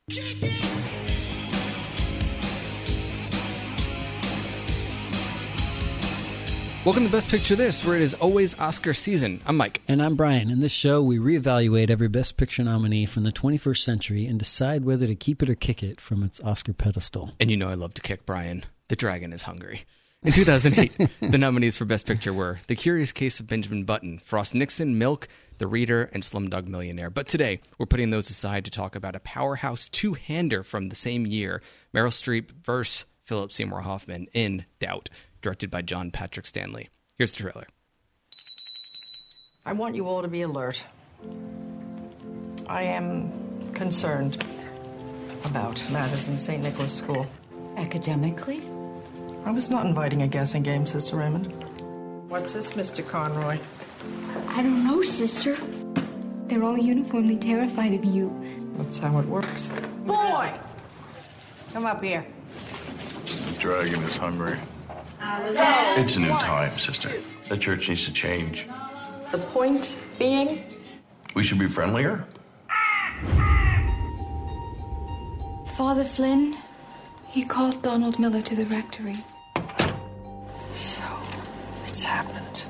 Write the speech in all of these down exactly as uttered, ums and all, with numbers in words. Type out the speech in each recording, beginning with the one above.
Welcome to Best Picture This, where it is always Oscar season. I'm Mike. And I'm Brian. In this show, we reevaluate every Best Picture nominee from the twenty-first century and decide whether to keep it or kick it from its Oscar pedestal. And you know I love to kick, Brian. The dragon is hungry. In two thousand eight, the nominees for Best Picture were The Curious Case of Benjamin Button, Frost Nixon, Milk, The Reader, and Slumdog Millionaire. But today, we're putting those aside to talk about a powerhouse two-hander from the same year, Meryl Streep versus Philip Seymour Hoffman in Doubt, directed by John Patrick Stanley. Here's the trailer. I want you all to be alert. I am concerned about matters in Saint Nicholas School. Academically? I was not inviting a guessing game, Sister Raymond. What's this, Mister Conroy? I don't know, Sister. They're all uniformly terrified of you. That's how it works. Boy! Come up here. The dragon is hungry. It's a new time, sister. The church needs to change. The point being? We should be friendlier. Father Flynn, he called Donald Miller to the rectory. So, it's happened.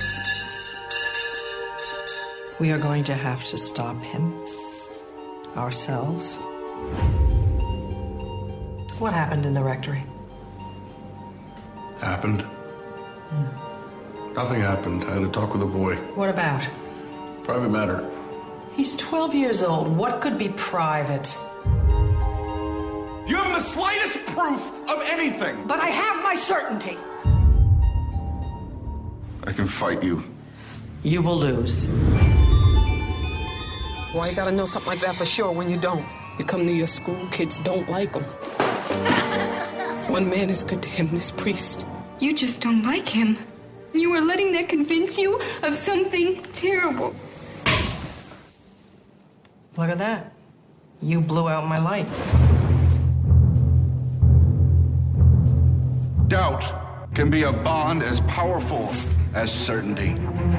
We are going to have to stop him. Ourselves. What happened in the rectory? Happened? Hmm. Nothing happened. I had a talk with a boy. What about? Private matter. He's twelve years old. What could be private? You haven't the slightest proof of anything. But I have my certainty. I can fight you. You will lose. Why you gotta know something like that for sure when you don't? You come to your school, kids don't like him. One man is good to him, this priest. You just don't like him. You are letting that convince you of something terrible. Look at that. You blew out my light. Doubt can be a bond as powerful as certainty.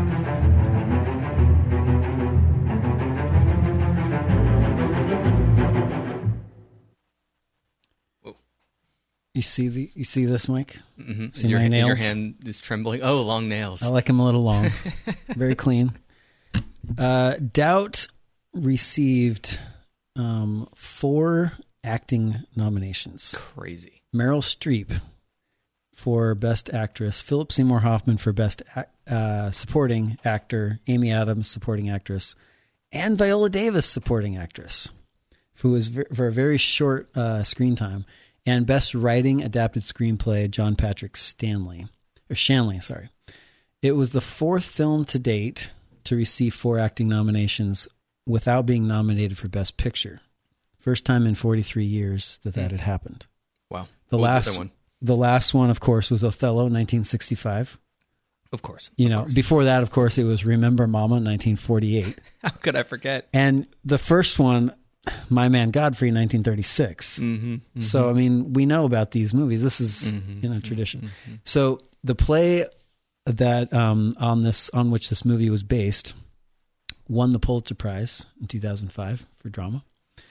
You see the you see this, Mike? Mm-hmm. See your, my nails? Your hand is trembling. Oh, long nails. I like them a little long. Very clean. Uh, Doubt received um, four acting nominations. Crazy. Meryl Streep for Best Actress, Philip Seymour Hoffman for Best uh, Supporting Actor, Amy Adams Supporting Actress, and Viola Davis Supporting Actress, who was v- for a very short uh, screen time. And Best Writing Adapted Screenplay, John Patrick Stanley, or Shanley, sorry. It was the fourth film to date to receive four acting nominations without being nominated for Best Picture. First time in forty-three years that that mm. had happened. Wow. The what last was the other one? The last one, of course, was Othello, nineteen sixty-five. Of course. You of know, course. Before that, of course, it was Remember Mama, nineteen forty-eight. How could I forget? And the first one, My Man Godfrey, nineteen thirty-six. Mm-hmm, mm-hmm. So, I mean, we know about these movies. This is, mm-hmm, you know, tradition. Mm-hmm. So the play that um, on this on which this movie was based won the Pulitzer Prize in two thousand five for drama.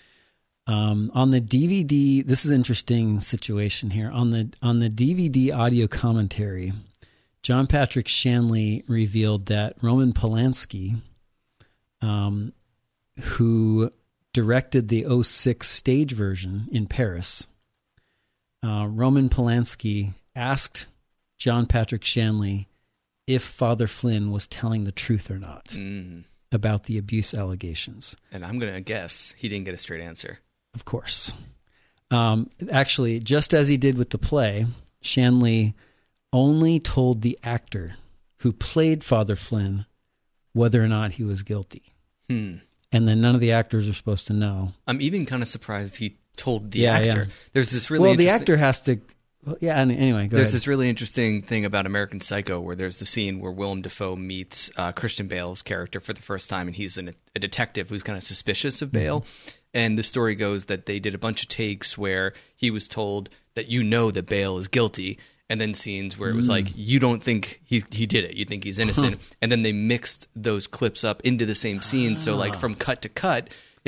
Um, on the D V D, this is an interesting situation here. On the on the D V D audio commentary, John Patrick Shanley revealed that Roman Polanski, um, who directed the oh six stage version in Paris, uh, Roman Polanski asked John Patrick Shanley if Father Flynn was telling the truth or not mm. about the abuse allegations. And I'm going to guess he didn't get a straight answer. Of course. Um, actually, just as he did with the play, Shanley only told the actor who played Father Flynn whether or not he was guilty. Hmm. And then none of the actors are supposed to know. I'm even kind of surprised he told the yeah, actor. Yeah. There's this really well, the interesting... actor has to. Well, yeah. Anyway, go there's ahead. this really interesting thing about American Psycho where there's the scene where Willem Dafoe meets uh, Christian Bale's character for the first time, and he's an, a detective who's kind of suspicious of Bale. Mm-hmm. And the story goes that they did a bunch of takes where he was told that you know that Bale is guilty, and then scenes where it was mm. like, you don't think he he did it, you think he's innocent. Huh. And then they mixed those clips up into the same scene. Ah. So like from cut to cut,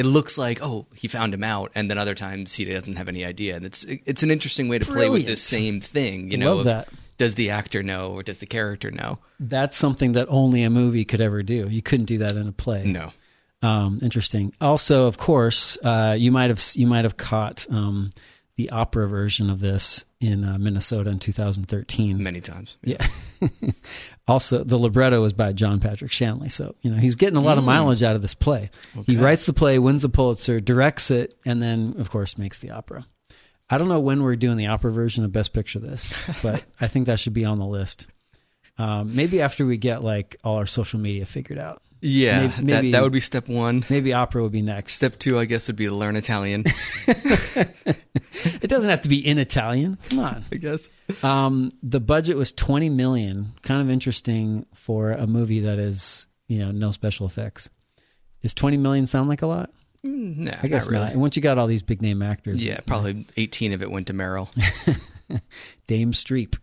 it looks like, oh, he found him out, and then other times he doesn't have any idea. And it's it's an interesting way to Brilliant. play with this same thing. You I know, love of, that. Does the actor know, or does the character know? That's something that only a movie could ever do. You couldn't do that in a play. No. Um, interesting. Also, of course, uh, you might have you might have caught um, the opera version of this in uh, Minnesota in two thousand thirteen. Many times. Yeah. Also, the libretto was by John Patrick Shanley, so you know he's getting a lot of mileage out of this play. Okay. He writes the play, wins the Pulitzer, directs it, and then, of course, makes the opera. I don't know when we're doing the opera version of Best Picture this, but I think that should be on the list. Um, maybe after we get like all our social media figured out. Yeah, Maybe- maybe- that, that would be step one. Maybe opera would be next. Step two, I guess, would be to learn Italian, It doesn't have to be in Italian. Come on. I guess. Um, the budget was twenty million. Kind of interesting for a movie that is, you know, no special effects. Does twenty million sound like a lot? Mm, nah, I guess not really. not. And once you got all these big name actors, Yeah, probably eighteen of it went to Meryl. Dame Streep.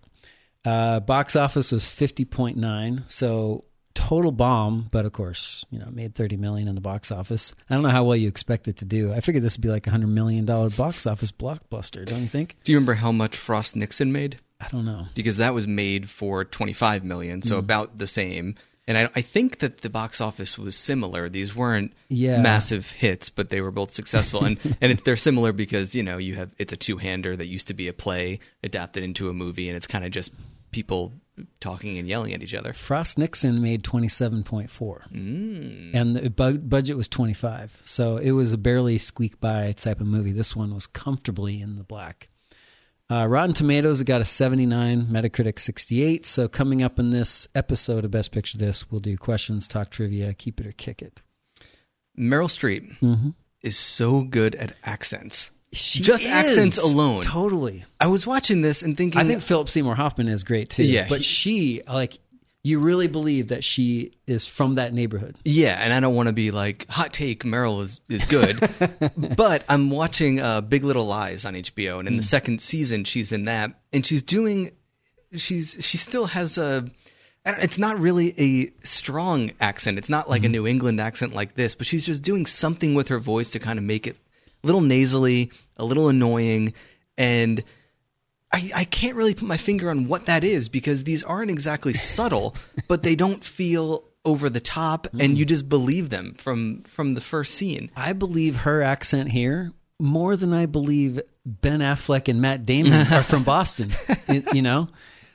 Uh, box office was fifty point nine. So total bomb, but of course, you know, made thirty million in the box office. I don't know how well you expect it to do. I figured this would be like a hundred million dollar box office blockbuster. Don't you think? Do you remember how much Frost Nixon made? I don't know. Because that was made for twenty-five million, Mm. so about the same. And I, I think that the box office was similar. These weren't Yeah. massive hits, but they were both successful. And and it, they're similar because, you know, you have it's a two-hander that used to be a play adapted into a movie, and it's kind of just people talking and yelling at each other. Frost Nixon made twenty-seven point four, Mm. and the bu- budget was twenty-five. So it was a barely squeak by type of movie. This one was comfortably in the black. Uh, Rotten Tomatoes, it got a seventy-nine, Metacritic sixty-eight. So coming up in this episode of Best Picture This, we'll do questions, talk trivia, keep it or kick it. Meryl Streep Mm-hmm. is so good at accents. She Just is. accents alone. Totally. I was watching this and thinking, I think Philip Seymour Hoffman is great too. Yeah, But he- she, like, you really believe that she is from that neighborhood. yeah, and I don't want to be like, hot take, Meryl is, is good. But I'm watching uh, Big Little Lies on H B O, and in the second season, she's in that, and she's doing, she's she still has a, I don't- it's not really a strong accent. It's not like a New England accent like this, but she's just doing something with her voice to kind of make it a little nasally, a little annoying, and I, I can't really put my finger on what that is because these aren't exactly subtle, but they don't feel over the top, and you just believe them from from the first scene. I believe her accent here more than I believe Ben Affleck and Matt Damon are from Boston. You, you know?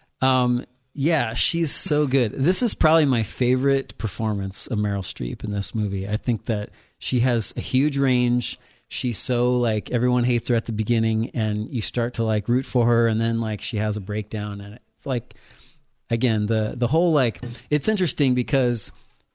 Um, yeah, she's so good. This is probably my favorite performance of Meryl Streep in this movie. I think that she has a huge range. She's so like everyone hates her at the beginning, and you start to like root for her, and then like she has a breakdown, and it's like again the the whole like it's interesting because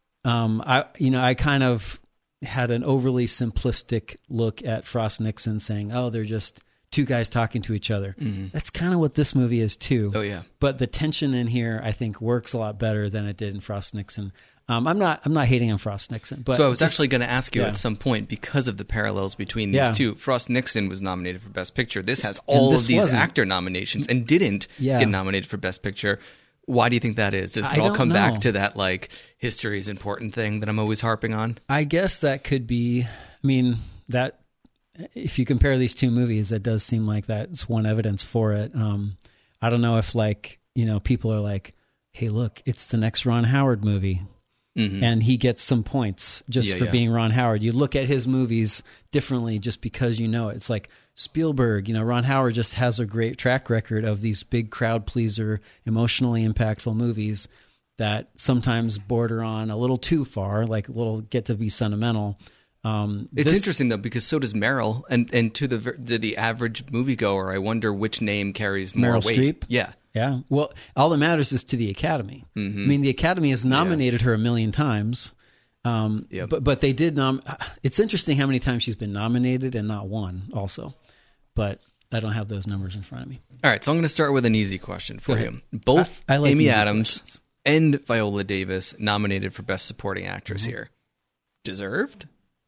um I you know I kind of had an overly simplistic look at Frost Nixon saying, oh, they're just two guys talking to each other. Mm-hmm. That's kind of what this movie is too. Oh yeah, but the tension in here I think works a lot better than it did in Frost Nixon. Um, I'm not. I'm not hating on Frost Nixon, but so I was just- actually going to ask you yeah. at some point because of the parallels between these Yeah. two. Frost Nixon was nominated for Best Picture. This has all this of these wasn't. actor nominations and didn't Yeah. get nominated for Best Picture. Why do you think that is? Does it I all don't come know. back to that like history is important thing that I'm always harping on? I guess that could be. I mean, that if you compare these two movies, that does seem like that's one evidence for it. Um, I don't know if like you know people are like, hey, look, it's the next Ron Howard movie. Mm-hmm. And he gets some points just Yeah, for yeah. being Ron Howard. You look at his movies differently just because you know it. It's like Spielberg, you know, Ron Howard just has a great track record of these big crowd pleaser, emotionally impactful movies that sometimes border on a little too far, like a little get to be sentimental. Um, It's this- interesting though because so does Meryl, and and to the ver- to the average moviegoer, I wonder which name carries more Meryl weight. Streep? Yeah, Yeah. Well, all that matters is to the Academy. Mm-hmm. I mean, the Academy has nominated her a million times. Um, Yep. but, but they did nom. It's interesting how many times she's been nominated and not won also, but I don't have those numbers in front of me. All right, so I'm going to start with an easy question for Go you. ahead. Both I- I like Amy easy Adams questions. and Viola Davis nominated for Best Supporting Actress Mm-hmm. here. Deserved?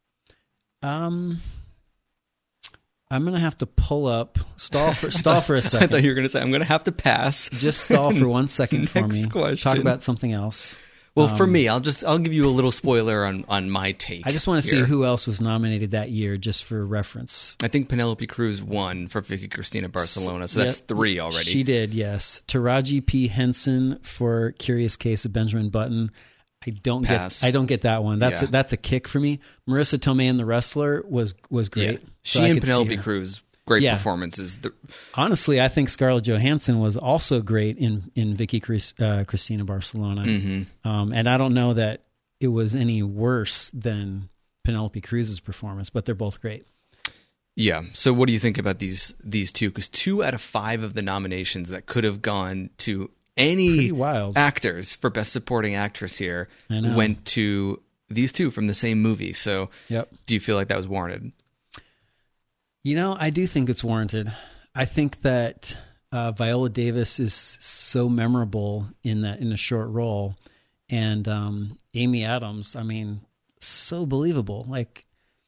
Um, I'm going to have to pull up, stall for, stall for a I second. thought you were going to say, I'm going to have to pass. Just stall for one second for Next me. question. Talk about something else. Well, um, for me, I'll just I'll give you a little spoiler on, on my take. I just want to here. see who else was nominated that year, just for reference. I think Penelope Cruz won for Vicky Cristina Barcelona, so that's yep, three already. She did, yes. Taraji P. Henson for Curious Case of Benjamin Button. I don't Pass. get I don't get that one. That's yeah. a, that's a kick for me. Marissa Tomei in The Wrestler was was great. Yeah. She so and Penelope Cruz. Great yeah. performances. The- Honestly, I think Scarlett Johansson was also great in in Vicky Chris, uh, Cristina Barcelona, mm-hmm. um, and I don't know that it was any worse than Penelope Cruz's performance, but they're both great. Yeah. So, what do you think about these these two? Because two out of five of the nominations that could have gone to any actors for Best Supporting Actress here went to these two from the same movie. So, yep. do you feel like that was warranted? You know, I do think it's warranted. I think that uh, Viola Davis is so memorable in that in a short role, and um, Amy Adams, I mean, so believable. Like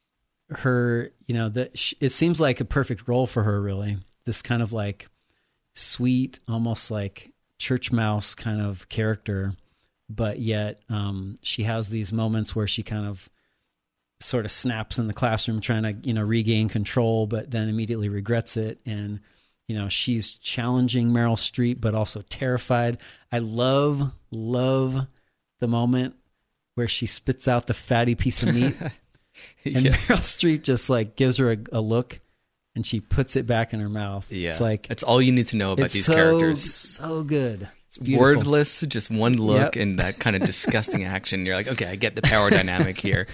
her, you know, that it seems like a perfect role for her. Really, this kind of like sweet, almost like church mouse kind of character, but yet um, she has these moments where she kind of sort of snaps in the classroom trying to, you know, regain control, but then immediately regrets it. And, you know, she's challenging Meryl Streep, but also terrified. I love, love the moment where she spits out the fatty piece of meat and yeah. Meryl Streep just like gives her a, a look and she puts it back in her mouth. Yeah. It's like, it's all you need to know about these so, characters. So good. Wordless, just one look yep. and that kind of disgusting action. You're like, okay, I get the power dynamic here.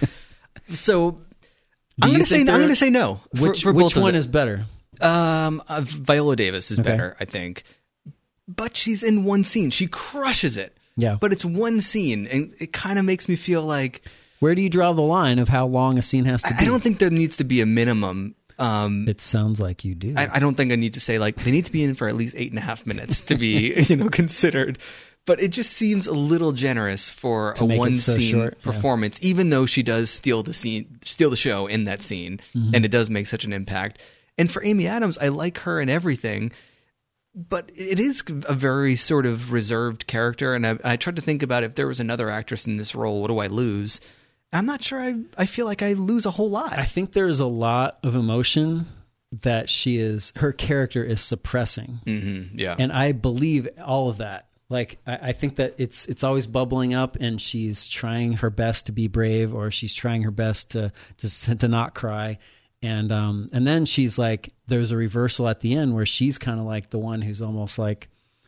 So I'm going to say I'm going to say no. Which for, for which both one is better? Um, uh, Viola Davis is okay. better, I think. But she's in one scene. She crushes it. Yeah. But it's one scene, and it kind of makes me feel like. Where do you draw the line of how long a scene has to I, be? I don't think there needs to be a minimum. Um, it sounds like you do. I, I don't think I need to say like they need to be in for at least eight and a half minutes to be you know considered. But it just seems a little generous for to a one so scene short, performance, yeah. even though she does steal the scene, steal the show in that scene, mm-hmm. and it does make such an impact. And for Amy Adams, I like her in everything, but it is a very sort of reserved character. And I, I tried to think about if there was another actress in this role, what do I lose? I'm not sure. I I feel like I lose a whole lot. I think there's a lot of emotion that she is, her character is suppressing. Mm-hmm. Yeah, and I believe all of that. Like, I, I think that it's it's always bubbling up, and she's trying her best to be brave, or she's trying her best to to, to not cry, and um and then she's like, there's a reversal at the end where she's kind of like the one who's almost like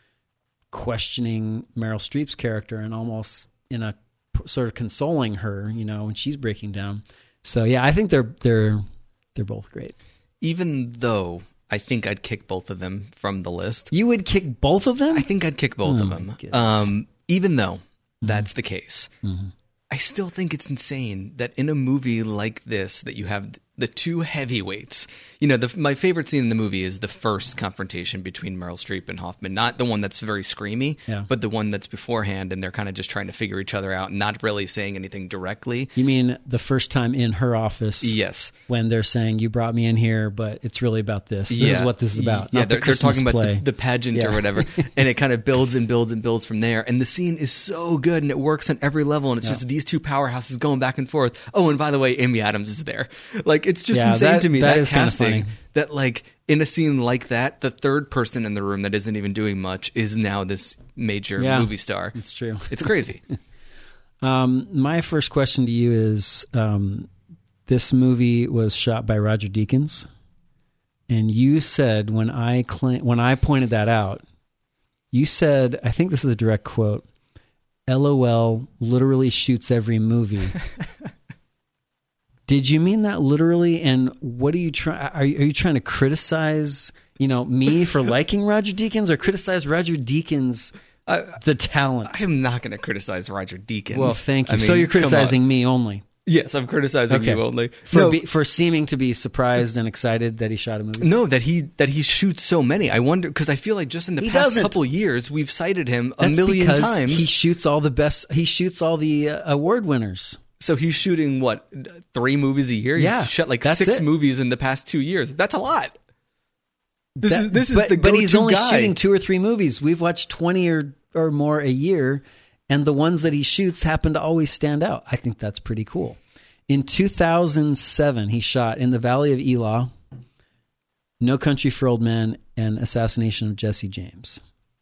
questioning Meryl Streep's character and almost in a sort of consoling her, you know, when she's breaking down. So yeah, I think they're they're they're both great, even though. I think I'd kick both of them from the list. You would kick both of them? I think I'd kick both oh of them. Um, even though mm-hmm. that's the case, mm-hmm. I still think it's insane that in a movie like this that you have the two heavyweights. You know, the, my favorite scene in the movie is the first confrontation between Meryl Streep and Hoffman. Not the one that's very screamy, yeah. but the one that's beforehand, and they're kind of just trying to figure each other out, not really saying anything directly. You mean the first time in her office? Yes. When they're saying, you brought me in here, but it's really about this. This yeah. is what this is about. Yeah, not they're, the they're talking about play. the, the pageant yeah. or whatever. And it kind of builds and builds and builds from there. And the scene is so good, and it works on every level. And it's yeah. just these two powerhouses going back and forth. Oh, and by the way, Amy Adams is there. Like, it's just yeah, insane that, to me, that, that, is casting, that like in a scene like that, the third person in the room that isn't even doing much is now this major yeah, movie star. It's true. It's crazy. um, my first question to you is, um, this movie was shot by Roger Deakins, and you said when I cl- when I pointed that out, you said, I think this is a direct quote, L O L literally shoots every movie. Did you mean that literally? And what are you trying? Are you, are you trying to criticize, you know, me for liking Roger Deakins, or criticize Roger Deakins, uh, the talent? I'm not going to criticize Roger Deakins. Well, thank you. I mean, so you're criticizing me only. Yes, I'm criticizing okay. you only for no. be, for seeming to be surprised and excited that he shot a movie. No, that he that he shoots so many. I wonder, because I feel like just in the he past doesn't. couple of years we've cited him a That's million because times. He shoots all the best. He shoots all the uh, award winners. So he's shooting, what, three movies a year? He's yeah, shot like that's six it. movies in the past two years. That's a lot. This that, is this is but, the go-to But he's only guy. shooting two or three movies. We've watched twenty or, or more a year, and the ones that he shoots happen to always stand out. I think that's pretty cool. In two thousand seven, he shot In the Valley of Elah, No Country for Old Men, and Assassination of Jesse James.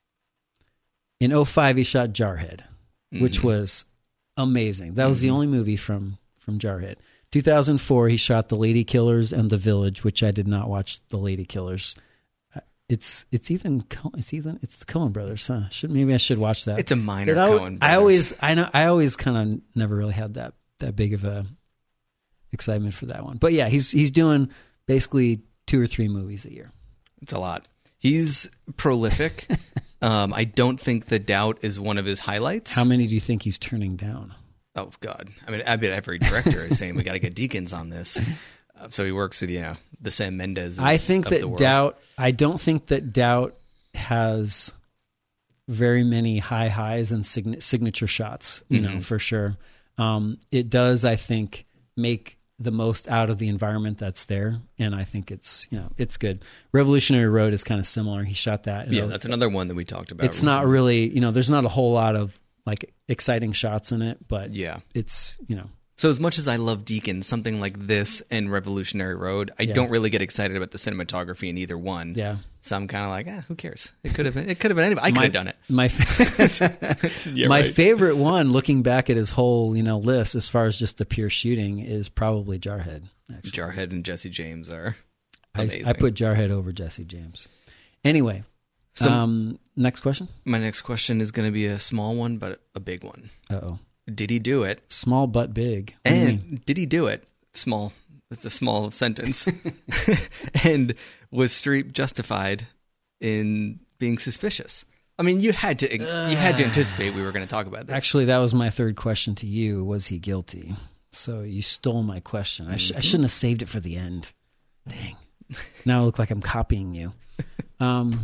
In oh five, he shot Jarhead, mm-hmm. which was amazing. That was mm-hmm. the only movie from, from Jarhead. two thousand four, he shot The Lady Killers and The Village, which I did not watch. The Lady Killers. It's it's Ethan it's Ethan it's the Coen brothers, huh? Should maybe I should watch that. It's a minor I, Coen brothers. I always I know I always kind of never really had that that big of a excitement for that one. But yeah, he's he's doing basically two or three movies a year. It's a lot. He's prolific. um, I don't think The Doubt is one of his highlights. How many do you think he's turning down? Oh God! I mean, I bet every director is saying we got to get Deakins on this. Uh, so he works with you know the Sam Mendes. I think of that the world. Doubt. I don't think that Doubt has very many high highs and sign- signature shots. You Mm-hmm. know, for sure. Um, it does, I think, make the most out of the environment that's there, and I think it's you know it's good. Revolutionary Road is kind of similar. He shot that. Yeah, know, that's another one that we talked about. It's recently. not really you know. There's not a whole lot of like exciting shots in it, but Yeah. it's you know. So as much as I love Deakins, something like this and Revolutionary Road, I Yeah. don't really get excited about the cinematography in either one. Yeah. So I'm kind of like, ah, who cares? It could have been. It could have been anybody. I could My- have done it. My fa- Yeah, my right. favorite one, looking back at his whole you know list, as far as just the pure shooting, is probably Jarhead. Actually, Jarhead and Jesse James are I, amazing. I put Jarhead over Jesse James. Anyway, So- um, next question. My next question is going to be a small one, but a big one. Uh oh, Did he do it? small but big. What do you mean? And did he do it? Small. It's a small sentence. And was Streep justified in being suspicious? I mean, you had to. You had to anticipate we were going to talk about this. Actually, that was my third question to you. Was he guilty? So you stole my question. I, sh- I shouldn't have saved it for the end. Dang. Now I look like I'm copying you. Um,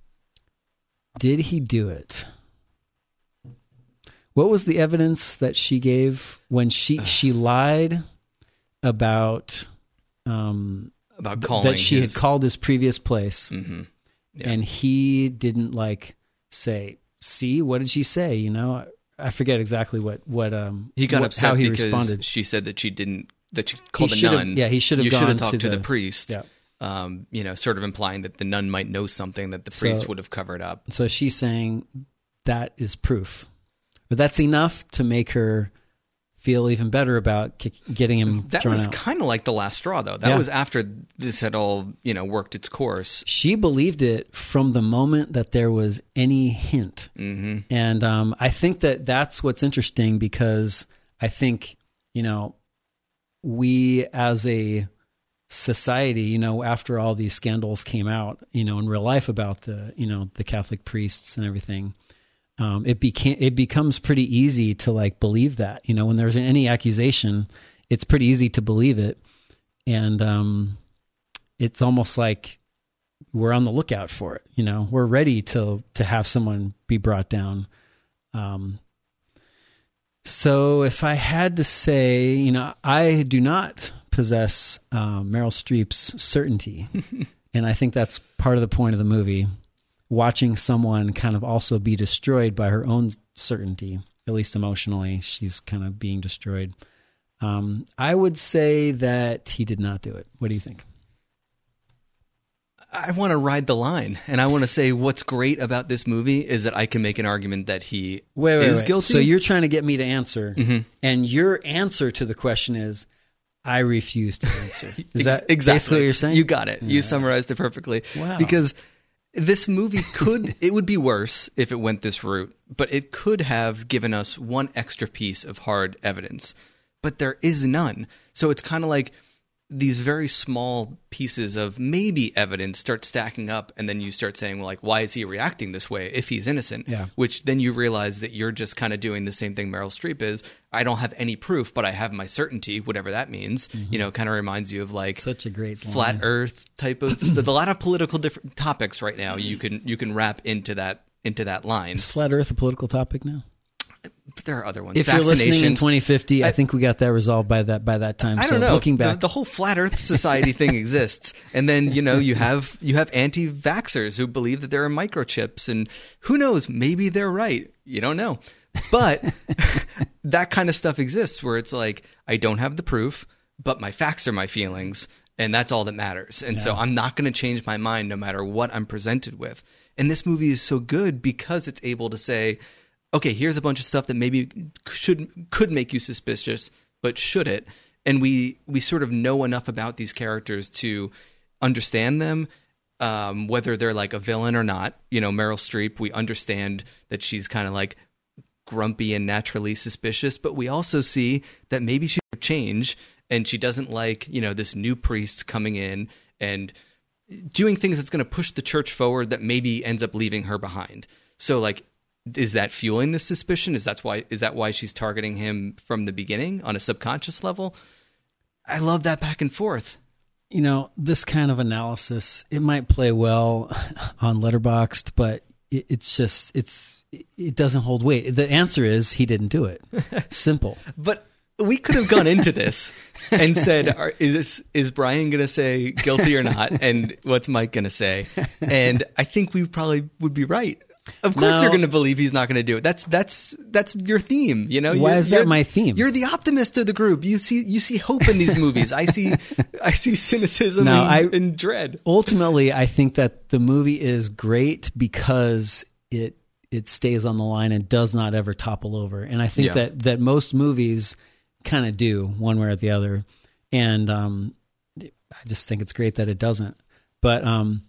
did he do it? What was the evidence that she gave when she she lied about um, about calling that she his- had called his previous place, Mhm. Yeah. and he didn't like say, "See, what did she say?" You know, I forget exactly what what um He got what, upset how he because responded. she said that she didn't that she called He the should have- nun. yeah, he should have You should gone have talked to to the, the- priest. Yeah. Um, you know, sort of implying that the nun might know something that the So- priest would have covered up. So she's saying that is proof, but that's enough to make her feel even better about kick, getting him That thrown was out. kind of like the last straw, though. That Yeah. was after this had all you know worked its course. She believed it from the moment that there was any hint. Mm-hmm. And um, I think that that's what's interesting, because I think, you know, we as a society, you know, after all these scandals came out, you know, in real life about the, you know, the Catholic priests and everything, um, it became, it becomes pretty easy to like believe that, you know, when there's any accusation, it's pretty easy to believe it. And um, it's almost like we're on the lookout for it. You know, we're ready to, to have someone be brought down. Um, so if I had to say, you know, I do not possess uh, Meryl Streep's certainty. And I think that's part of the point of the movie, watching someone kind of also be destroyed by her own certainty, at least emotionally. She's kind of being destroyed. Um, I would say that he did not do it. What do you think? I want to ride the line, and I want to say what's great about this movie is that I can make an argument that he Wait, wait, is wait. guilty. So you're trying to get me to answer, Mm-hmm. and your answer to the question is, I refuse to answer. Is Ex- that exactly basically what you're saying? You got it. You summarized it perfectly. Wow. Because this movie could, it would be worse if it went this route, but it could have given us one extra piece of hard evidence. But there is none. So it's kind of like these very small pieces of maybe evidence start stacking up, and then you start saying, well, like, why is he reacting this way if he's innocent? Yeah. Which then you realize that you're just kind of doing the same thing Meryl Streep is. I don't have any proof, but I have my certainty, whatever that means. You know, it kind of reminds you of like Such a great flat line. Earth type of the, the lot of political different topics right now. You can you can wrap into that into that line. Is flat Earth a political topic now? But there are other ones. If you're listening in Vaccinations. twenty fifty, I, I- think we got that resolved by that by that time. I so don't know. looking The- back, the, whole flat Earth society thing exists, and then you know you have you have anti-vaxxers who believe that there are microchips, and who knows? Maybe they're right. You don't know. But that kind of stuff exists where it's like, I don't have the proof, but my facts are my feelings, and that's all that matters. And yeah. so I'm not going to change my mind no matter what I'm presented with. And this movie is so good because it's able to say, okay, here's a bunch of stuff that maybe should could make you suspicious, but should it? And we we sort of know enough about these characters to understand them, um, whether they're like a villain or not. You know, Meryl Streep, we understand that she's kind of like grumpy and naturally suspicious, but we also see that maybe she should change, and she doesn't like, you know, this new priest coming in and doing things that's going to push the church forward that maybe ends up leaving her behind. So like, is that fueling the suspicion? Is that's why is that why she's targeting him from the beginning on a subconscious level? I love that back and forth. You know, this kind of analysis, it might play well on Letterboxd, but it, it's just it's it doesn't hold weight. The answer is he didn't do it. Simple. But we could have gone into this and said, are, is is Brian going to say guilty or not? And what's Mike going to say? And I think we probably would be right. Of course, now, you're going to believe he's not going to do it. That's that's that's your theme, you know. Why you're, is that my theme? You're the optimist of the group. You see you see hope in these movies. I see I see cynicism no, and, I, and dread. Ultimately, I think that the movie is great because it it stays on the line and does not ever topple over. And I think yeah. that that most movies kind of do one way or the other. And um, I just think it's great that it doesn't. But um.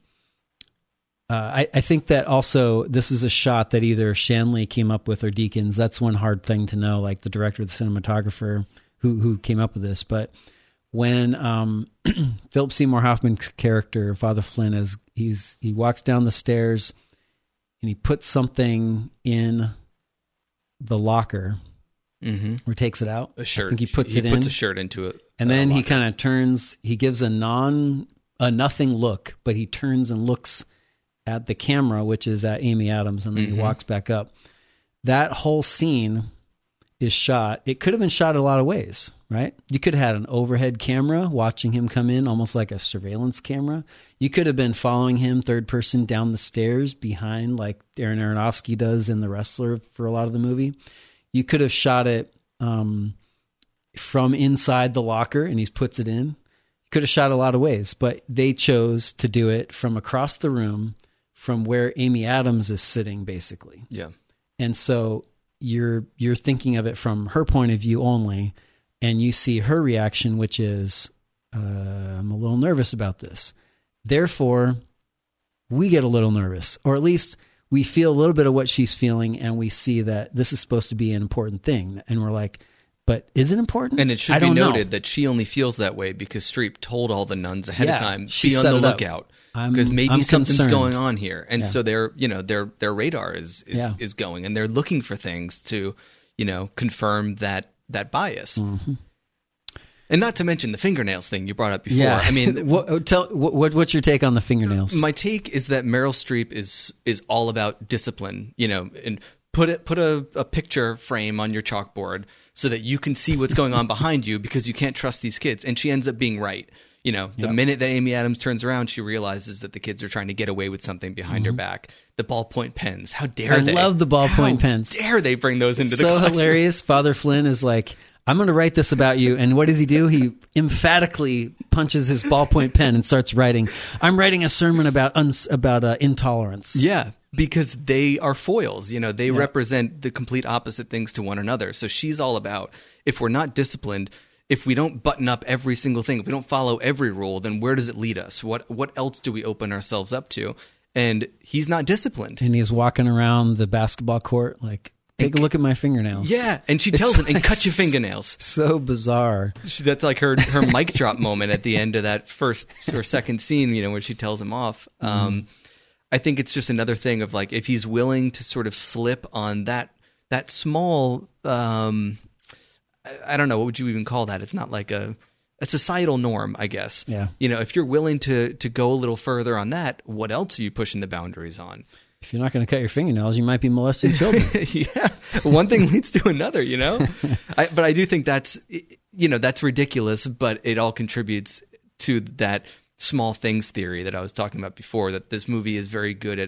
Uh, I, I think that also this is a shot that either Shanley came up with or Deakins. That's one hard thing to know, like the director, the cinematographer who who came up with this. But when um, Philip Seymour Hoffman's character, Father Flynn, is he's he walks down the stairs and he puts something in the locker mm-hmm. or takes it out. A shirt. I think he puts he it puts in. puts a shirt into it. And then he kind of turns, he gives a non, a nothing look, but he turns and looks at the camera, which is at Amy Adams, and then mm-hmm. he walks back up. That whole scene is shot. It could have been shot a lot of ways, right? You could have had an overhead camera watching him come in, almost like a surveillance camera. You could have been following him third person down the stairs behind, like Darren Aronofsky does in The Wrestler for a lot of the movie. You could have shot it um, from inside the locker, and he puts it in. Could have shot a lot of ways, but they chose to do it from across the room, from where Amy Adams is sitting, basically. Yeah. And so you're you're thinking of it from her point of view only, and you see her reaction, which is, uh, I'm a little nervous about this. Therefore, we get a little nervous, or at least we feel a little bit of what she's feeling, and we see that this is supposed to be an important thing. And we're like, but is it important? And it should I be don't noted know. that she only feels that way because Streep told all the nuns ahead Yeah, of time, she be on set the it up. lookout. I'm- Because maybe I'm something's concerned. going on here. And Yeah. so their, you know, their their radar is is, Yeah. is going, and they're looking for things to, you know, confirm that that bias. Mm-hmm. And not to mention the fingernails thing you brought up before. Yeah. I mean, what, tell, what, what's your take on the fingernails? my take is that Meryl Streep is is all about discipline, you know, and put it put a, a picture frame on your chalkboard so that you can see what's going on behind you because you can't trust these kids. And she ends up being right. You know, the Yep. minute that Amy Adams turns around, she realizes that the kids are trying to get away with something behind her back. The ballpoint pens. How dare I they? love the ballpoint How pens. dare they bring those into the So classroom? hilarious. Father Flynn is like, I'm going to write this about you. And what does he do? He emphatically punches his ballpoint pen and starts writing. I'm writing a sermon about uns- about uh, intolerance. Yeah, because they are foils. You know, they represent the complete opposite things to one another. So she's all about, if we're not disciplined, if we don't button up every single thing, if we don't follow every rule, then where does it lead us? What what else do we open ourselves up to? And he's not disciplined. And he's walking around the basketball court like, take a look at my fingernails. Yeah, and she tells It's him, and like cut your fingernails. So bizarre. She, that's like her her mic drop moment at the end of that first or second scene, you know, where she tells him off. Um, I think it's just another thing of like, if he's willing to sort of slip on that that small, um, I, I don't know, what would you even call that? It's not like a a societal norm, I guess. Yeah. You know, if you're willing to to go a little further on that, what else are you pushing the boundaries on? If you're not going to cut your fingernails, you might be molesting children. Yeah, one thing leads to another, you know. I, but I do think that's, you know, that's ridiculous. But it all contributes to that small things theory that I was talking about before. That this movie is very good at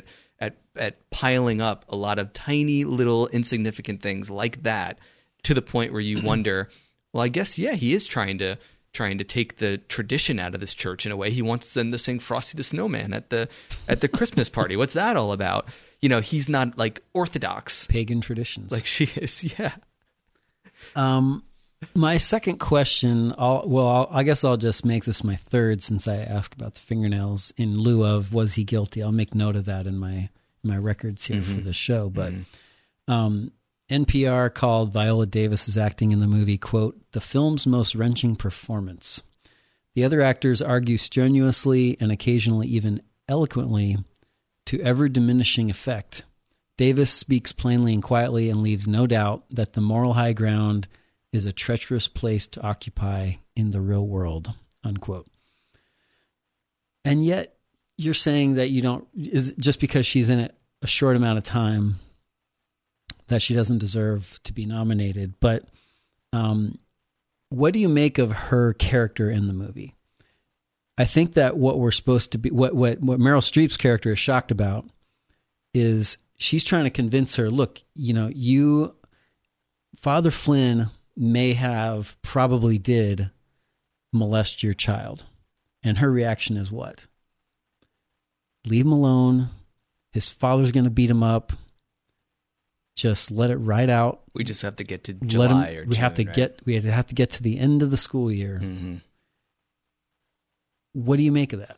at at piling up a lot of tiny little insignificant things like that to the point where you wonder, well, I guess yeah, he is trying to trying to take the tradition out of this church in a way. He wants them to sing Frosty the Snowman at the at the Christmas party. What's that all about? You know, he's not like orthodox. Pagan traditions. Like she is, yeah. Um, my second question, I'll, well, I'll, I guess I'll just make this my third since I asked about the fingernails in lieu of was he guilty. I'll make note of that in my my records here mm-hmm. for the show. But mm-hmm. um, N P R called Viola Davis's acting in the movie, quote, the film's most wrenching performance. The other actors argue strenuously and occasionally even eloquently to ever diminishing effect. Davis speaks plainly and quietly and leaves no doubt that the moral high ground is a treacherous place to occupy in the real world, unquote. And yet you're saying that you don't, is just because she's in it a short amount of time, that she doesn't deserve to be nominated. But um, what do you make of her character in the movie? I think that what we're supposed to be, what, what, what Meryl Streep's character is shocked about is she's trying to convince her, look, you know, you, Father Flynn may have, probably did molest your child. And her reaction is what? Leave him alone. His father's going to beat him up. Just let it ride out. We just have to get to July him, or June, we have to right? get we have to get to the end of the school year. Mm-hmm. What do you make of that?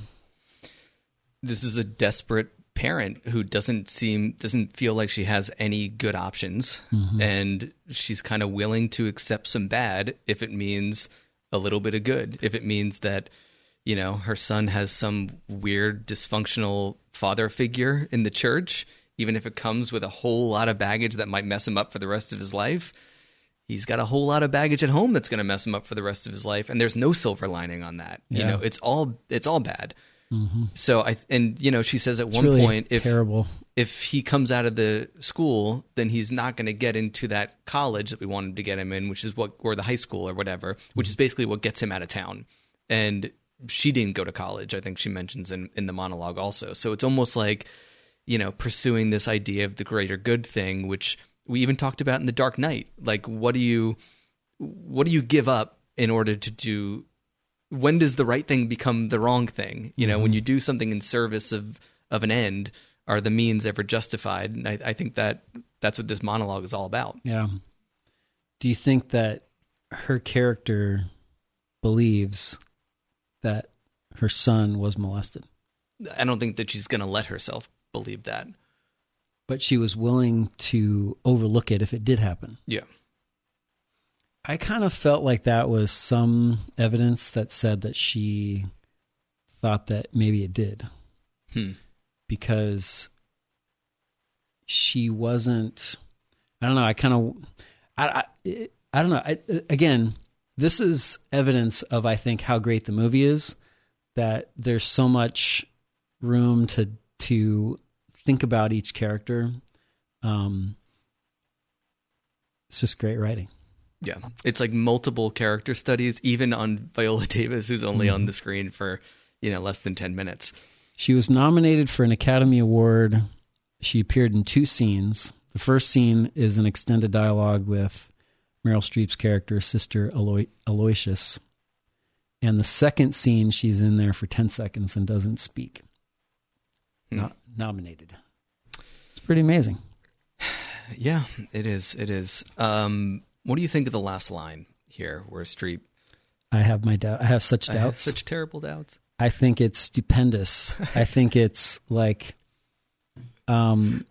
This is a desperate parent who doesn't seem doesn't feel like she has any good options, mm-hmm. and she's kind of willing to accept some bad if it means a little bit of good. If it means that, you know, her son has some weird dysfunctional father figure in the church, even if it comes with a whole lot of baggage that might mess him up for the rest of his life. He's got a whole lot of baggage at home that's going to mess him up for the rest of his life, and there's no silver lining on that. Yeah. You know, it's all it's all bad. Mm-hmm. So I and you know, she says at it's one really point, if terrible. if he comes out of the school, then he's not going to get into that college that we wanted to get him in, which is what, or the high school or whatever, which mm-hmm. is basically what gets him out of town. And she didn't go to college, I think she mentions in in the monologue also. So it's almost like, you know, pursuing this idea of the greater good thing, which we even talked about in The Dark Knight. Like, what do you, what do you give up in order to do? When does the right thing become the wrong thing? You know, mm-hmm. when you do something in service of of an end, are the means ever justified? And I, I think that that's what this monologue is all about. Yeah. Do you think that her character believes that her son was molested? I don't think that she's going to let herself believe that. But she was willing to overlook it if it did happen. Yeah. I kind of felt like that was some evidence that said that she thought that maybe it did. Hmm. Because she wasn't, I don't know, I kind of, I, I, I don't know. I, again, this is evidence of, I think, how great the movie is, that there's so much room to to think about each character. Um, it's just great writing. Yeah, it's like multiple character studies, even on Viola Davis, who's only mm-hmm. on the screen for, you know, less than ten minutes. She was nominated for an Academy Award. She appeared in two scenes. The first scene is an extended dialogue with Meryl Streep's character, Sister Alo- Aloysius. And the second scene, she's in there for ten seconds and doesn't speak. Hmm. Not nominated. It's pretty amazing. Yeah, it is. It is. Um, what do you think of the last line here, where Streep? I have my doubt. I have such doubts. I have such terrible doubts. I think it's stupendous. I think it's like, um,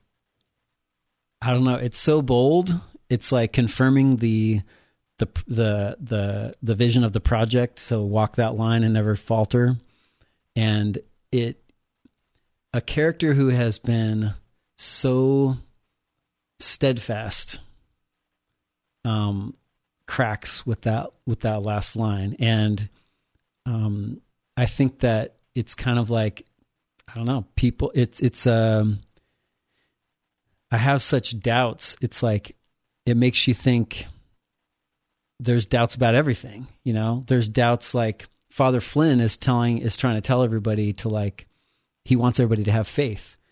I don't know. It's so bold. It's like confirming the the the the the vision of the project. So walk that line and never falter. And it, a character who has been so steadfast, um, cracks with that with that last line. And um, I think that it's kind of like, I don't know, people. It's it's um. I have such doubts. It's like, it makes you think there's doubts about everything. You know, there's doubts like Father Flynn is telling, is trying to tell everybody to, like, he wants everybody to have faith.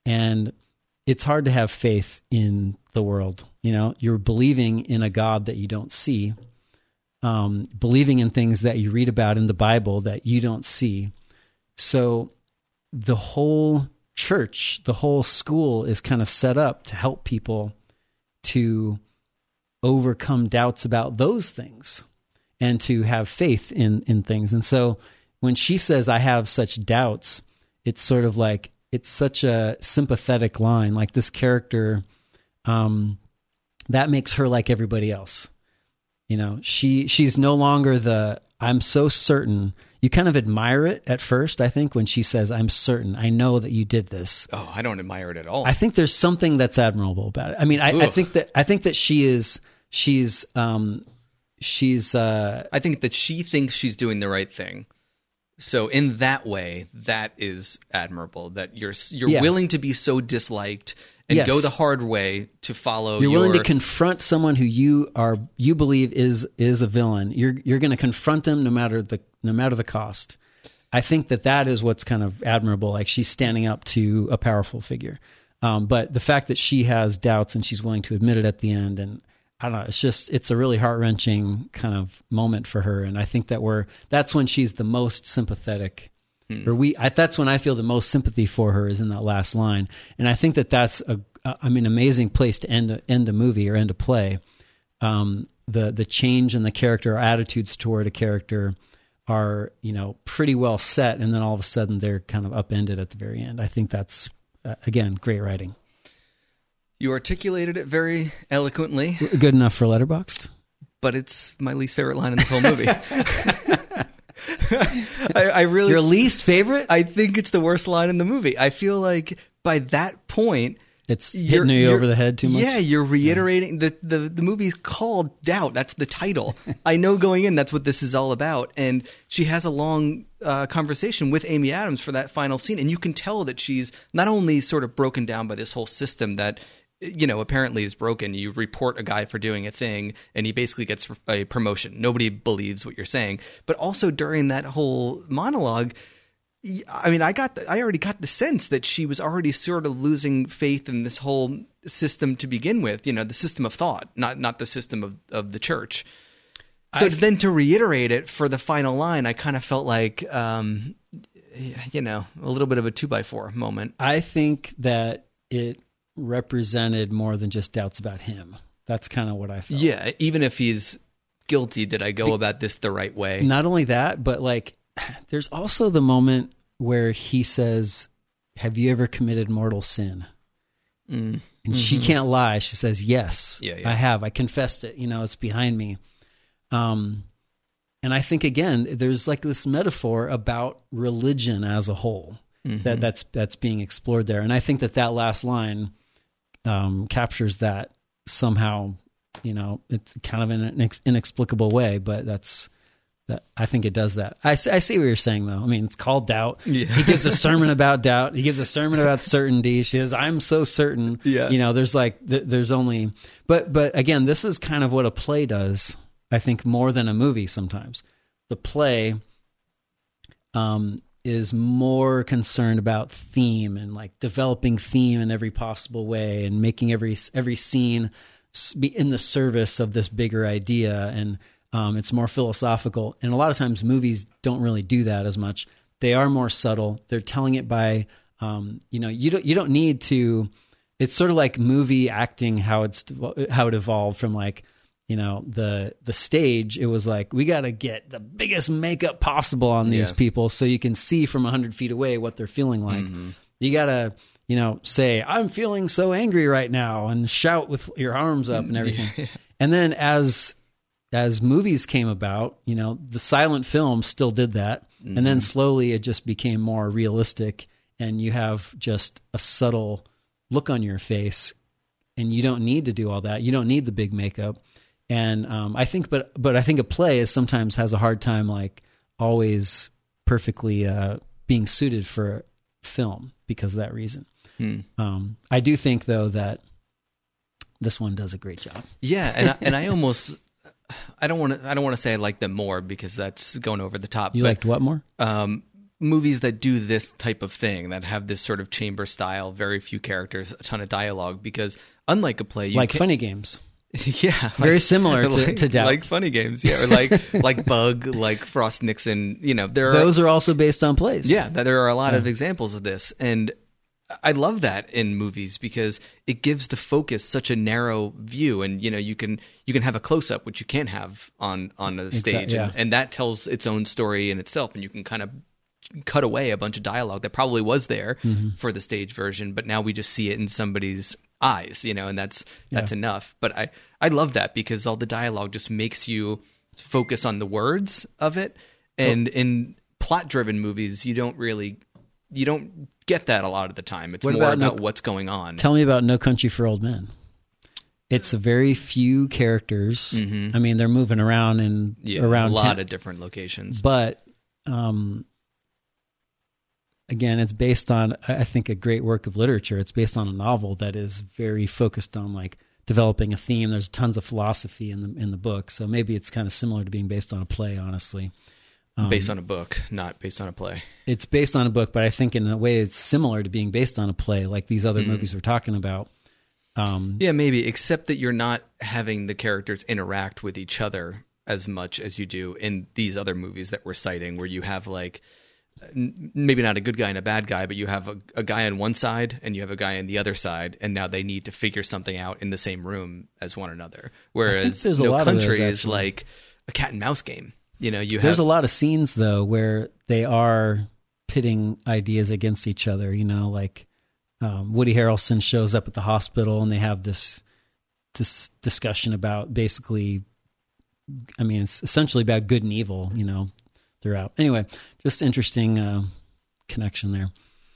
And it's hard to have faith in the world. You know, you're believing in a God that you don't see, um, believing in things that you read about in the Bible that you don't see. So the whole church, the whole school is kind of set up to help people to overcome doubts about those things and to have faith in, in things. And so when she says, I have such doubts, it's sort of like, it's such a sympathetic line. Like this character, um, that makes her like everybody else. You know, she she's no longer the, I'm so certain. You kind of admire it at first, I think, when she says, I'm certain. I know that you did this. Oh, I don't admire it at all. I think there's something that's admirable about it. I mean, I, I think that I think that she is she's um she's uh I think that she thinks she's doing the right thing. So in that way, that is admirable, that you're you're Yeah. willing to be so disliked and Yes. go the hard way to follow You're your... willing to confront someone who you are you believe is is a villain. You're you're going to confront them no matter the no matter the cost. I think that that is what's kind of admirable. Like she's standing up to a powerful figure. Um, but the fact that she has doubts and she's willing to admit it at the end, and I don't know, it's just it's a really heart wrenching kind of moment for her. And I think that we're that's when she's the most sympathetic. Or we, I, that's when I feel the most sympathy for her is in that last line, and I think that that's a, a I mean, amazing place to end end a movie or end a play. Um, the the change in the character, or attitudes toward a character, are you know pretty well set, and then all of a sudden they're kind of upended at the very end. I think that's uh, again great writing. You articulated it very eloquently, Good enough for Letterboxd, but it's my least favorite line in this whole movie. I, I really, your least favorite? I think it's the worst line in the movie. I feel like by that point, It's you're- hitting you you're- over the head too much. Yeah, you're reiterating the, the the movie's called Doubt. That's the title. I know going in that's what this is all about. And she has a long uh, conversation with Amy Adams for that final scene, and you can tell that she's not only sort of broken down by this whole system that you know apparently is broken. You report a guy for doing a thing, and he basically gets a promotion. Nobody believes what you're saying. But also during that whole monologue, I mean, I got the, I already got the sense that she was already sort of losing faith in this whole system to begin with, you know, the system of thought, not not the system of, of the church. So I- then to reiterate it for the final line, I kind of felt like, um, you know, a little bit of a two by four moment. I think that it represented more than just doubts about him. That's kind of what I felt. Yeah, even if he's guilty, did I go about this the right way? Not only that, but like there's also the moment where he says, have you ever committed mortal sin? Mm. And she can't lie. She says, yes, Yeah, yeah. I have. I confessed it. You know, it's behind me. Um, and I think, again, there's like this metaphor about religion as a whole that that's that's being explored there. And I think that that last line um, captures that somehow, you know, it's kind of in an inex- inexplicable way, but that's, that I think it does that. I, s- I see what you're saying, though. I mean, it's called doubt. Yeah. He gives a sermon about doubt. He gives a sermon about certainty. She says, I'm so certain. Yeah. You know, there's like, th- there's only, but, but again, this is kind of what a play does, I think, more than a movie sometimes. The play um, is more concerned about theme and like developing theme in every possible way and making every, every scene s- be in the service of this bigger idea. And, Um, it's more philosophical, and a lot of times movies don't really do that as much. They are more subtle. They're telling it by, um, you know, you don't you don't need to. It's sort of like movie acting, how it's how it evolved from like, you know, the the stage. It was like we got to get the biggest makeup possible on these Yeah. people, so you can see from a hundred feet away what they're feeling like. Mm-hmm. You gotta, you know, say I'm feeling so angry right now, and shout with your arms up and everything. And then as As movies came about, you know, the silent film still did that. Mm-hmm. And then slowly it just became more realistic, and you have just a subtle look on your face, and you don't need to do all that. You don't need the big makeup. And um, I think, but, but I think a play is sometimes has a hard time, like always perfectly uh, being suited for film because of that reason. Hmm. Um, I do think though that this one does a great job. Yeah. And I, and I almost, I don't want to. I don't want to say I like them more because that's going over the top. You but, liked what more? Um, movies that do this type of thing, that have this sort of chamber style, very few characters, a ton of dialogue, because unlike a play, you like can, Funny Games. Yeah, very like, similar to, like, to Doubt. like Funny Games, yeah, or like like Bug, like Frost Nixon. You know, there are, those are also based on plays. Yeah, there are a lot Yeah. of examples of this, and I love that in movies because it gives the focus such a narrow view, and you know you can you can have a close up, which you can't have on on a stage, Exactly, yeah. and, and that tells its own story in itself, and you can kind of cut away a bunch of dialogue that probably was there Mm-hmm. for the stage version, but now we just see it in somebody's eyes, you know, and that's that's Yeah. enough. But I I love that because all the dialogue just makes you focus on the words of it, and in plot driven movies, you don't really you don't get that a lot of the time. It's What more about about No- what's going on. Tell me about No Country for Old Men. It's a very few characters. I mean, they're moving around and Mm-hmm. yeah, around a lot town, of different locations. but um, again, it's based on, I I think, a great work of literature. It's based on a novel that is very focused on like developing a theme. There's tons of philosophy in the in the book, so maybe it's kind of similar to being based on a play. Honestly, um, Based on a book, not based on a play. it's based on a book, but I think in a way it's similar to being based on a play, like these other Mm-hmm. movies we're talking about. Um, Yeah, maybe, except that you're not having the characters interact with each other as much as you do in these other movies that we're citing, where you have like n- maybe not a good guy and a bad guy, but you have a, a guy on one side and you have a guy on the other side, and now they need to figure something out in the same room as one another. Whereas there's a No lot of those, Country is actually. like a cat and mouse game. You know, you There's have a lot of scenes though where they are pitting ideas against each other. You know, like um, Woody Harrelson shows up at the hospital and they have this this discussion about basically, I mean, it's essentially about good and evil. You know, throughout. Anyway, just interesting uh, connection there.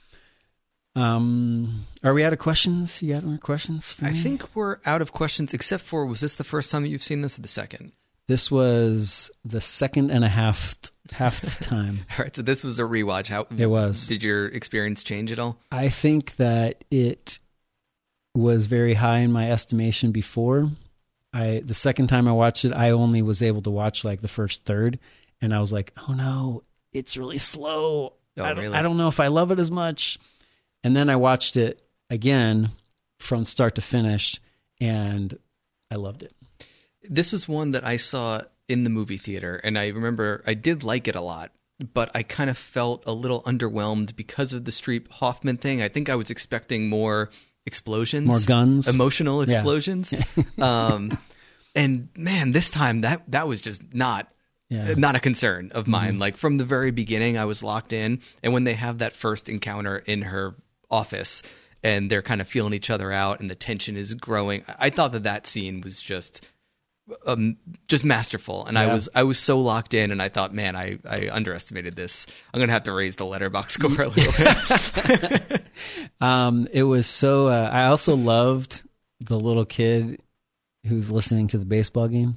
Um, are we out of questions? You got more questions for I me? think we're out of questions, except for, was this the first time that you've seen this or the second? This was the second and a half half time. All right, so this was a rewatch. How It was. Did your experience change at all? I think that it was very high in my estimation before. I the second time I watched it, I only was able to watch like the first third, and I was like, "Oh no, it's really slow. Oh, I don't, really? I don't know if I love it as much." And then I watched it again from start to finish, and I loved it. This was one that I saw in the movie theater, and I remember I did like it a lot, but I kind of felt a little underwhelmed because of the Streep Hoffman thing. I think I was expecting more explosions, More guns. emotional Yeah. explosions. um, and man, this time that that was just not Yeah. not a concern of mine. Mm-hmm. Like from the very beginning, I was locked in, and when they have that first encounter in her office and they're kind of feeling each other out and the tension is growing, I I thought that that scene was just um, just masterful, and I Yeah. was I was so locked in, and I thought, man, I, I underestimated this. I'm gonna have to raise the letterbox score a little bit. Um, it was so. Uh, I also loved the little kid who's listening to the baseball game.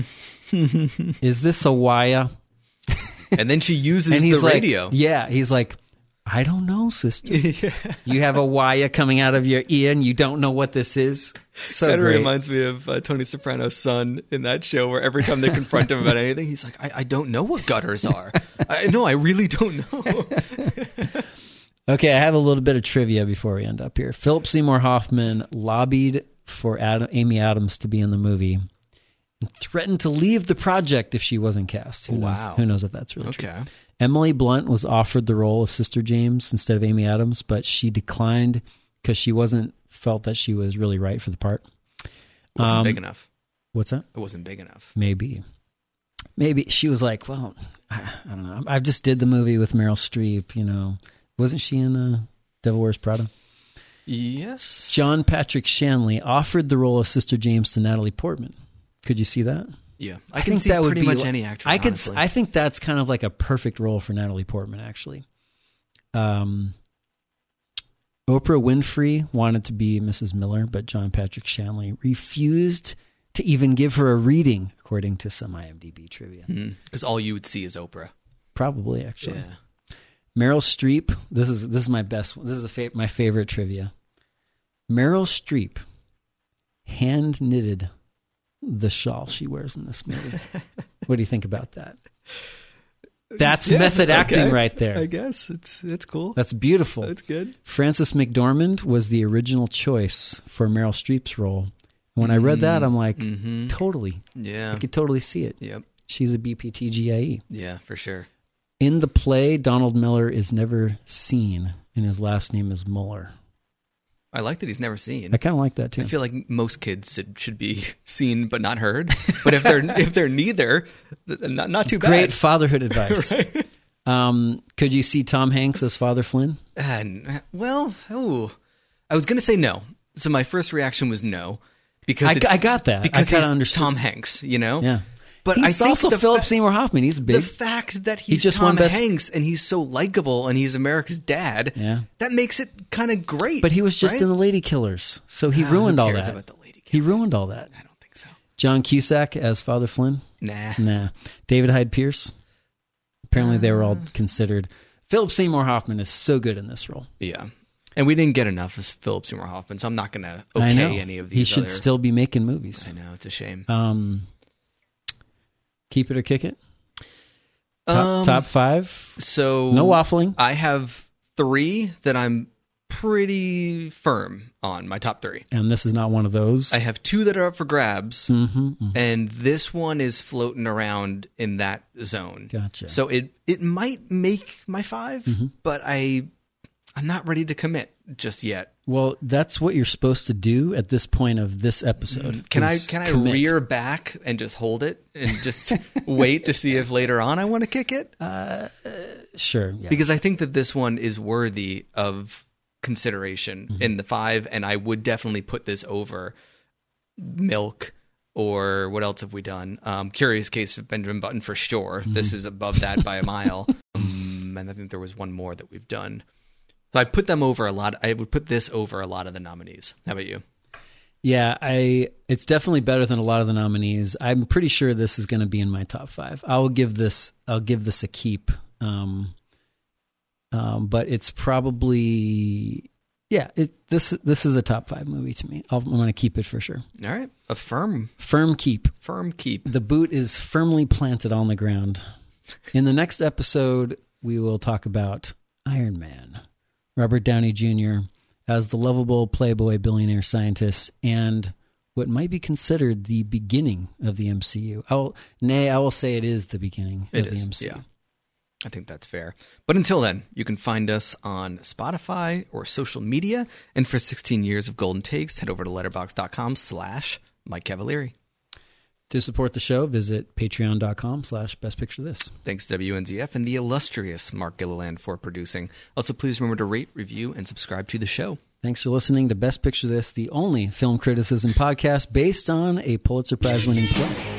Is this a wire? And then she uses And the he's like, radio. yeah, he's like, I don't know, sister. You have a wire coming out of your ear, and you don't know what this is. So That great. reminds me of uh, Tony Soprano's son in that show, where every time they confront him about anything, he's like, I, I don't know what gutters are. I No, I really don't know. Okay, I have a little bit of trivia before we end up here. Philip Seymour Hoffman lobbied for Adam, Amy Adams to be in the movie and threatened to leave the project if she wasn't cast. Who Wow. knows? Who knows if that's really true? Okay. Emily Blunt was offered the role of Sister James instead of Amy Adams, but she declined because she wasn't felt that she was really right for the part. It wasn't Um, big enough. What's that? It wasn't big enough. Maybe. Maybe she was like, well, I, I don't know. I just did the movie with Meryl Streep, you know. Wasn't she in uh, Devil Wears Prada? Yes. John Patrick Shanley offered the role of Sister James to Natalie Portman. Could you see that? Yeah. I can see pretty much any actress, I could. honestly. I think that's kind of like a perfect role for Natalie Portman, actually. Um, Oprah Winfrey wanted to be Missus Miller, but John Patrick Shanley refused to even give her a reading, according to some IMDb trivia. Because all you would see is Oprah. Probably, actually. Yeah. Meryl Streep. This is this is my best. This is a fa- my favorite trivia. Meryl Streep hand knitted the shawl she wears in this movie. What do you think about that? That's Yeah, method acting okay. right there. I guess it's it's cool. That's beautiful. That's good. Frances McDormand was the original choice for Meryl Streep's role. When I read that, I'm like, Mm-hmm. totally. Yeah. I could totally see it. Yep. She's a B P T G I E. Yeah, for sure. In the play, Donald Miller is never seen, and his last name is Muller. I like that he's never seen. I kind of like that too. I feel like most kids should, should be seen but not heard. But if they're if they're neither, th- not not too bad. Great fatherhood advice. Right? Um, could you see Tom Hanks as Father Flynn? And, well, oh, I was going to say no. So my first reaction was no, because I, it's, I got that. because I kind he's of understood. Tom Hanks, you know. Yeah, But he's I think also the Philip fa- Seymour Hoffman. He's big. The fact that he's just Tom won Best- Hanks and he's so likable and he's America's dad, Yeah. that makes it kind of great. But he was just right? in the Lady Killers, so he Ah, ruined who all cares that. about the Lady He Killers? ruined all that. I don't think so. John Cusack as Father Flynn? Nah. Nah. David Hyde Pierce? Apparently they were all considered. Philip Seymour Hoffman is so good in this role. Yeah. And we didn't get enough as Philip Seymour Hoffman, so I'm not going to I know. okay any of these. He should other- still be making movies. I know, it's a shame. Um, keep it or kick it? Top, Um, top five? So No waffling. I have three that I'm pretty firm on, my top three. And this is not one of those. I have two that are up for grabs, mm-hmm, mm-hmm. and this one is floating around in that zone. Gotcha. So it it might make my five, Mm-hmm. but I I'm not ready to commit just yet. Well, that's what you're supposed to do at this point of this episode. Can I is can I commit. rear back and just hold it and just wait to see if later on I want to kick it? Uh, sure. Yeah. Because I think that this one is worthy of consideration Mm-hmm. in the five, and I would definitely put this over Milk, or what else have we done? Um, Curious Case of Benjamin Button for sure. Mm-hmm. This is above that by a mile. Um, and I think there was one more that we've done. So I put them over a lot. I would put this over a lot of the nominees. How about you? Yeah, I. It's definitely better than a lot of the nominees. I'm pretty sure this is going to be in my top five. I'll give this. I'll give this a keep. Um, um, but it's probably yeah. It this this is a top five movie to me. I'll, I'm going to keep it for sure. All right. A firm, Firm keep. firm keep. The boot is firmly planted on the ground. In the next episode, we will talk about Iron Man, Robert Downey Junior as the lovable playboy billionaire scientist, and what might be considered the beginning of the M C U. I'll, nay, I will say it is the beginning It of is, the M C U. yeah. I think that's fair. But until then, you can find us on Spotify or social media. And for sixteen years of Golden Takes, head over to letterbox.com slash Mike Cavalieri. To support the show, visit patreon.com slash best picture this. Thanks to W N Z F and the illustrious Mark Gilliland for producing. Also, please remember to rate, review, and subscribe to the show. Thanks for listening to Best Picture This, the only film criticism podcast based on a Pulitzer Prize winning play.